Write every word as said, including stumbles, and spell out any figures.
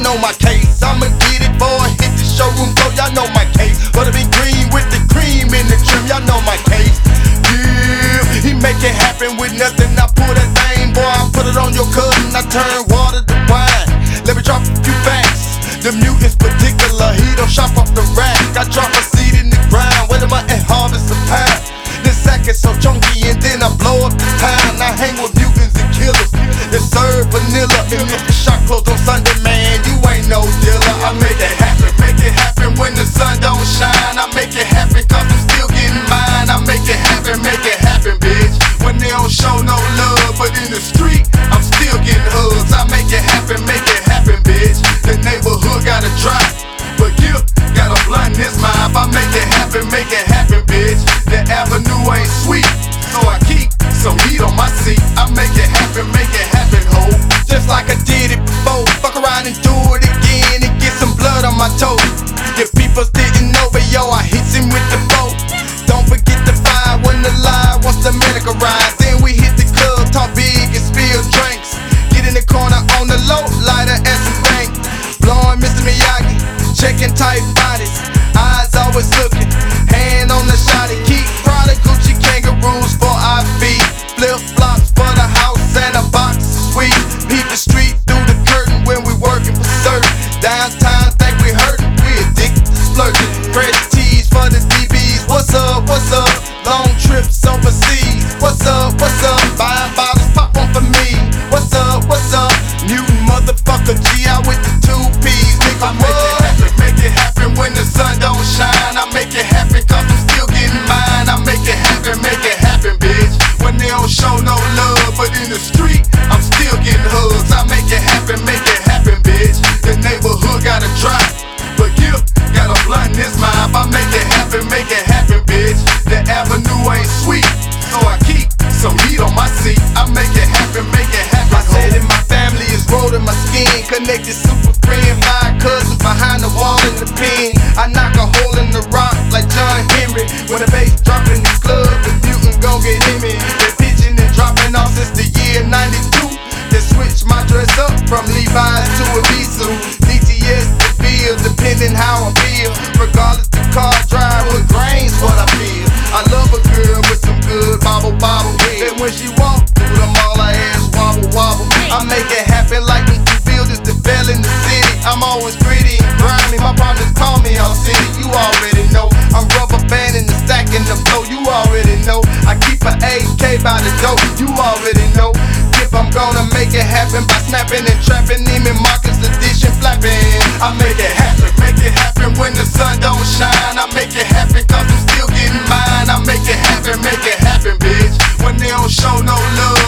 know my case. I'ma get it, boy, hit the showroom floor, y'all know my case. But to be green with the cream in the trim, y'all know my case. Yeah, he make it happen with nothing. I pull that thing, boy, I put it on your cousin. I turn water to wine. Let me drop a few facts. The mutant's particular, he don't shop off the rack. I drop a seed in the ground, wet him up and harvest a pound. This sack is so chunky and then I blow up the town. I hang with mutants and killers that serve vanilla. And if the shop closed on Sunday, man, you ain't no dealer. I make it happen, make it happen when the sun don't shine. I make it happen cause I'm still getting mine. I make it happen, make it happen, bitch. When they don't show no love, but in the street, I'm still getting hugs. I make it happen, make it happen, bitch. The neighborhood got a drop, but you got a blunt in his mouth. I make it happen, make it happen, bitch. The avenue ain't sweet, so I keep some heat on my seat. I make it happen, make it happen, ho. Just like I did it before, fuck around and do it again and get some blood on my toe. If people didn't know, but yo, I hits him with the boat. Don't forget the fire when the lie wants the medic arrive. Then we hit the club, talk big and spill drinks. Get in the corner on the low, lighter and some dank. Blowing Mister Miyagi, checking tight bodies, eyes always looking, hand on the shot and keep Prada, Gucci, kangaroos for I V, flip flops for the house and a box of sweet. Peep the street through the curtain when we working for certain. Downtown think we hurtin', we addicted to splurging. Fresh tees for the D Bs. What's up? What's up? Long trips overseas. What's up? What's up? Buying bottles, pop one for me. What's up? What's up? Mutant motherfucker G out with the two P's. Nigga, I make it happen, make it happen when the sun don't shine. I make it happen cause I'm still getting mine. I make it happen, make it happen, bitch. When they don't show no love, but in the street, I'm still getting hugs. I make it happen, make it happen, bitch. The neighborhood got a drop, but you got a blunt in his mouth. I make it happen, make it happen, bitch. The avenue ain't sweet, so I keep some heat on my seat. I make it happen, make it happen. I said that my family is rolled in my skin, connected super friend, five cousins behind the wall in the pen. I knock a hole in the rock like John Henry. When the bass drop in the club, the mutant gon' get him in. They pitching and dropping off since the year ninety-two. They switch my dress up from Levi's to a Visu. D T S to feel, depending how I feel. Regardless the car drive with grains, what I feel. I love a girl with some good bobble bobble. Then when she walk through them all her ass wobble wobble. I make it happen like them two buildings that fell in the city. I'm always gritty and grimy. My partners call me all city. You already know. I'm rubber banding the stack in the flow. You already know. I keep an A K by the dope. You already know. If I'm gonna make it happen by snapping and trapping, Neiman Marcus edition flapping. I make it happen, make it happen when the sun don't shine. I make it happen cause I'm still getting mine. I make it happen, make it happen, bitch. When they don't show no love,